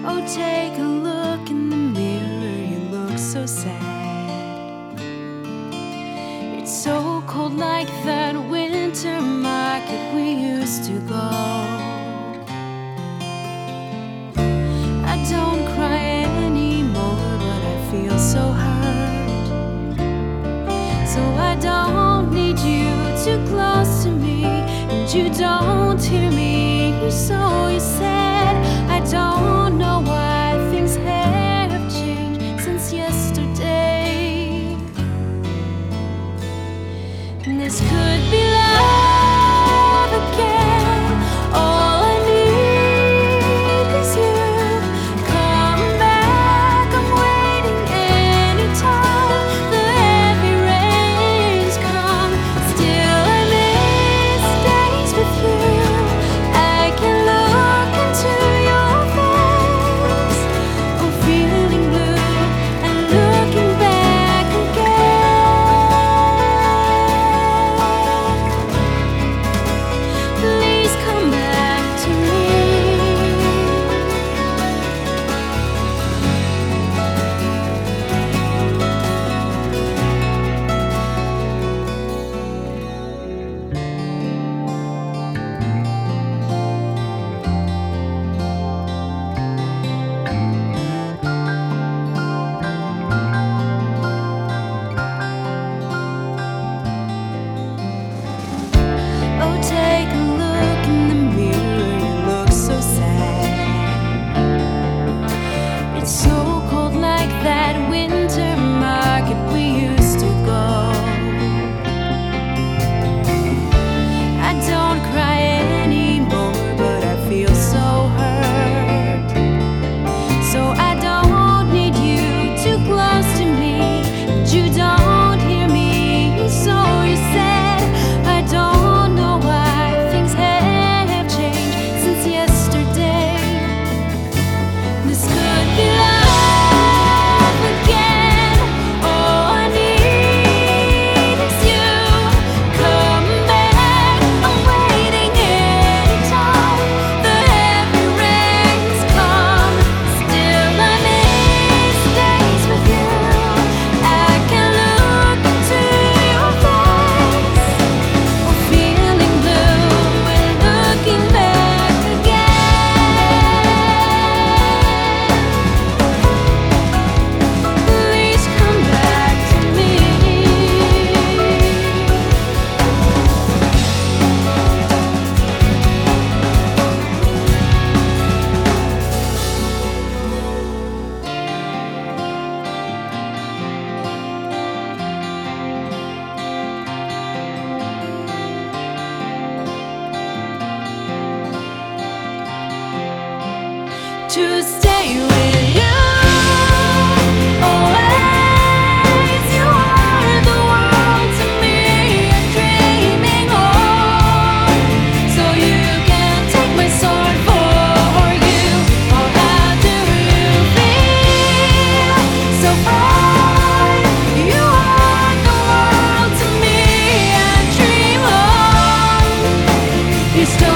Oh, take a look in the mirror, you look so sad. It's so cold like that winter market we used to go. I don't cry anymore, but I feel so hurt. So I don't need you too close to me, and you don't hear me. So you said, I don't know why things have changed since yesterday. And this could be love again. All I need is you. Come back, I'm waiting anytime the heavy rains come. Still I miss days with you. I can look into your face. I'm feeling blue and looking back again. Please come back to me. Oh, take a look in the mirror, you look so sad. It's so cold like that winter market we used to go. I don't cry anymore, but I feel so hurt. So I don't need you too close to me, and you don't hear me. So you said, I don't know why things have changed since yesterday. This could be love again. All I need is you. Come back, I'm waiting anytime the heavy rains come. Still I miss days with you. I can look into your face. I'm feeling blue and looking back again. Please come back to me. To stay with you always. You are the world to me, I'm dreaming on. So you can take my sword for you, or how do you feel? So far, you are the world to me, I dream on. You stole